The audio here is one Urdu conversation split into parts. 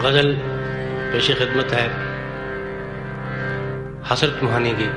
غزل پیش خدمت ہے حسرت مہانی کی.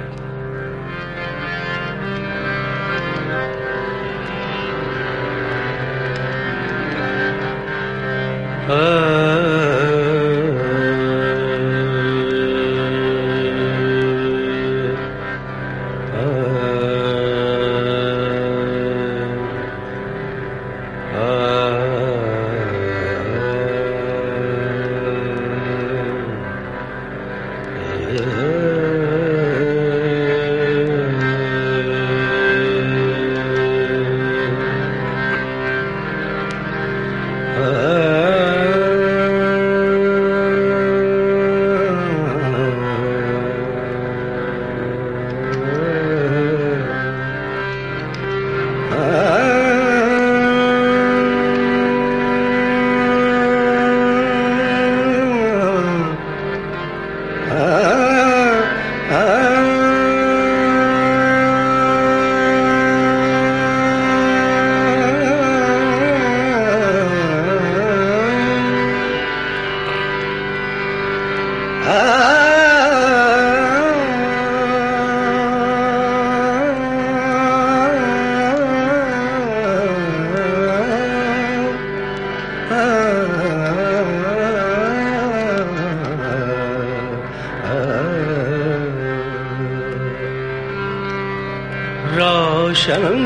روشن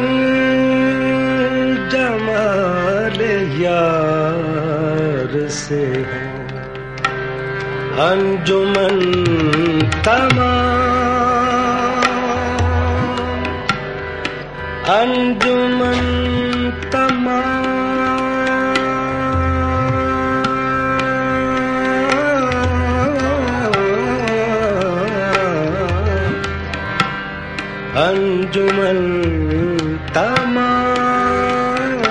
جمال یار سے ہے انجمن تمام، انجمن تمام، انجمن تمام،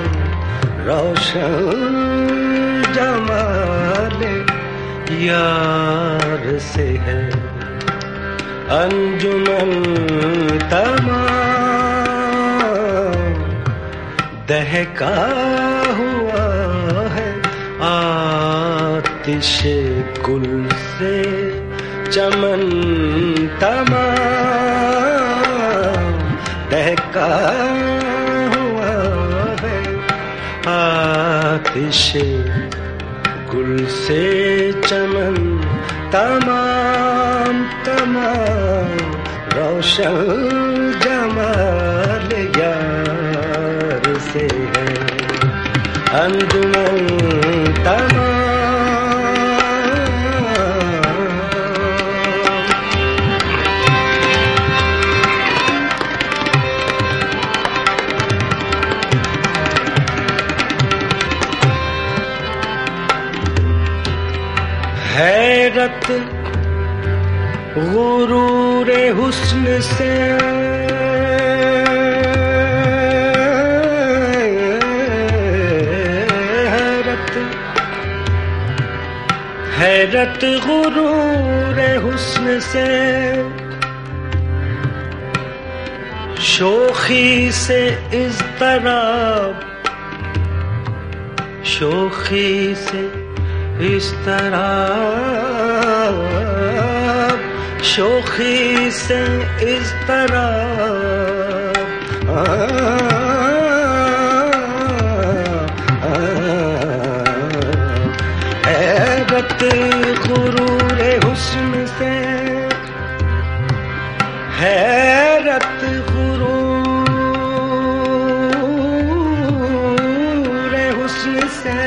روشن جمال یار سے ہے انجمن تمام، دہکا ہوا ہے آتش گل سے چمن تمام، دہکا ہوا ہے آتش گل سے چمن تمام تمام، روشن جمال یار سے ہے انجمن تمام. حیرت غرور حسن سے حیرت غرور حسن سے شوخی سے اضطراب، شوخی سے اضطراب، شوخی سے اضطراب، حیرت غرور حسن سے، حیرت غرور حسن سے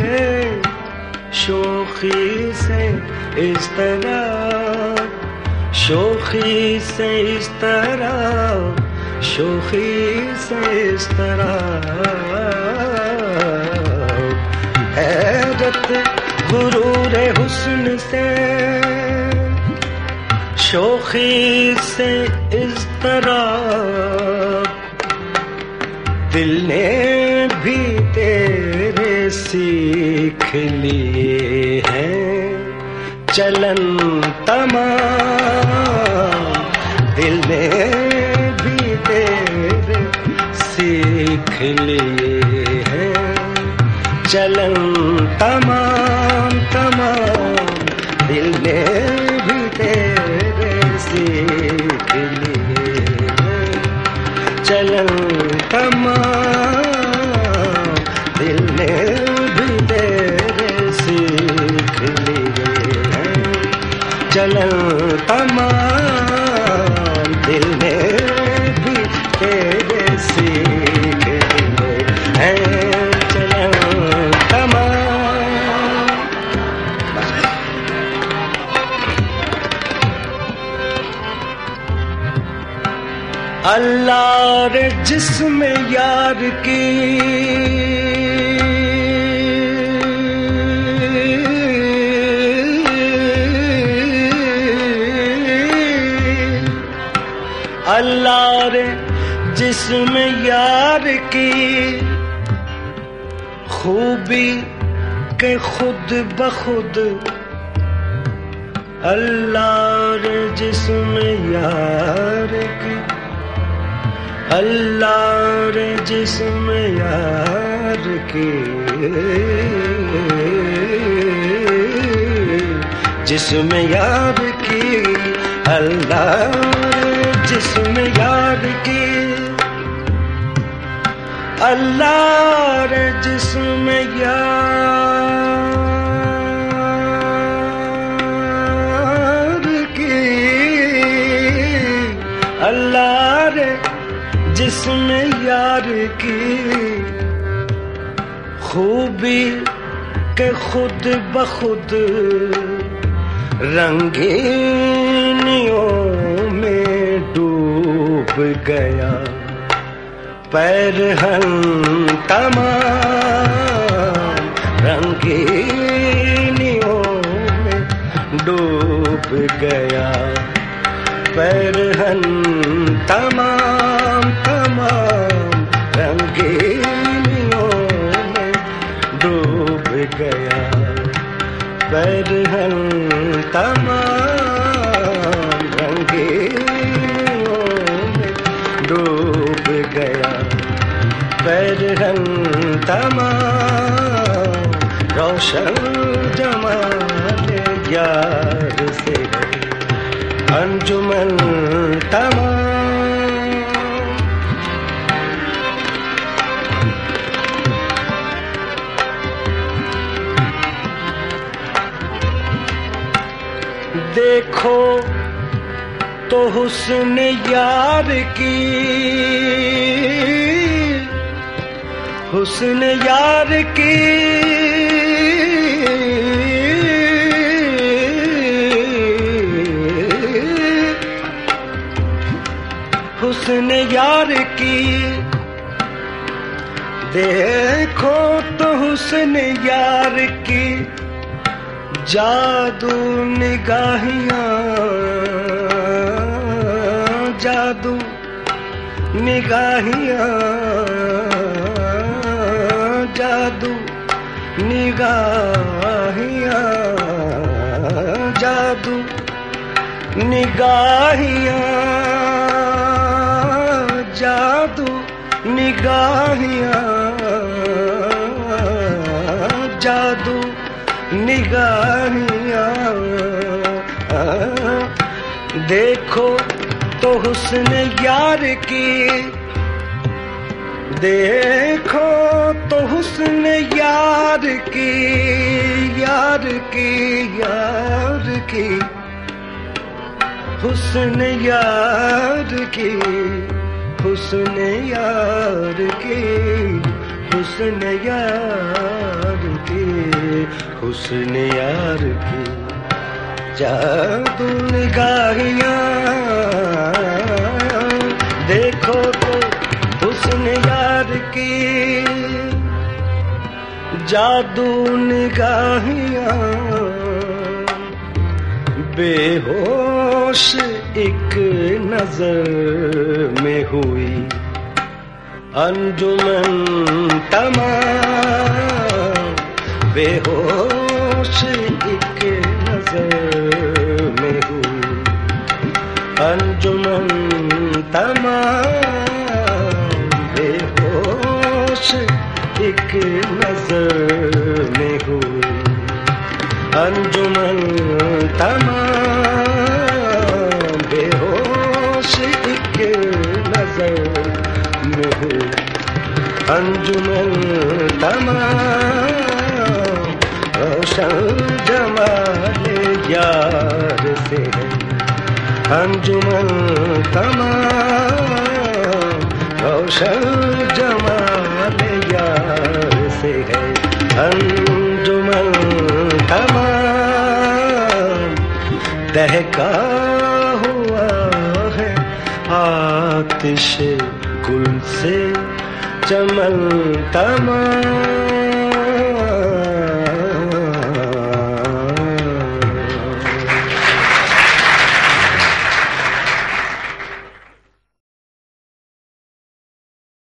شوخی سے اضطراب، شوخی سے اضطراب، شوخی سے اضطراب، حیرت غرور حسن سے شوخی سے اضطراب، دل نے بھی تیرے سیکھ لیے ہیں چلن تمام، دل نے بھی تیرے سیکھ لیے ہیں چلن تمام تمام دل نے بھی تیرے سیکھ لیے چلن تمام دل نے بھی تیرے سیکھ لیے چلن تمام دل نے بھی تیرے سیکھ لیے اللہ رے جسم یار کی اللہ رے جسم یار کی خوبی کے خود بخود اللہ رے جسم یار کی اللہ رے جسم یار کی جسم یار کی اللہ رے جسم یار کی اللہ رے جسم یار کی اللہ رے جسم یار کی خوبی کے خود بخود رنگینیوں میں ڈوب گیا پیرہن تمام رنگینیوں میں ڈوب گیا پیرہن تمام تمام رنگینیوں میں ڈوب گیا پیرہن تمام رنگینیوں میں ڈوب گیا پیرہن تمام روشن جمال یار سے انجمن تمام دیکھو تو حسن یار کی حسن یار کی حسن یار کی دیکھو تو حسن یار کی جادو نگاہیاں جادو نگاہیاں جادو نگاہیاں جادو نگاہیاں جادو نگاہیاں جادو نگاہیاں دیکھو تو حسن یار کی دیکھو تو حسن یار کی یار کی یار کی حسن یار کی حسن یار کی حسن یار کی حسن یار کی جادو نگاہیاں دیکھو تو حسن یار کی جادو نگاہیاں بے ہوش ایک نظر میں ہوئی انجمن تمام بے ہوش ایک نظر میں ہوئی انجمن تمام بے ہوش ایک نظر تمام روشن جمال یار سے ہے انجمن تمام روشن جمال یار سے ہے انجمن تمام دہکا ہوا ہے آتش گل سے چمن تمام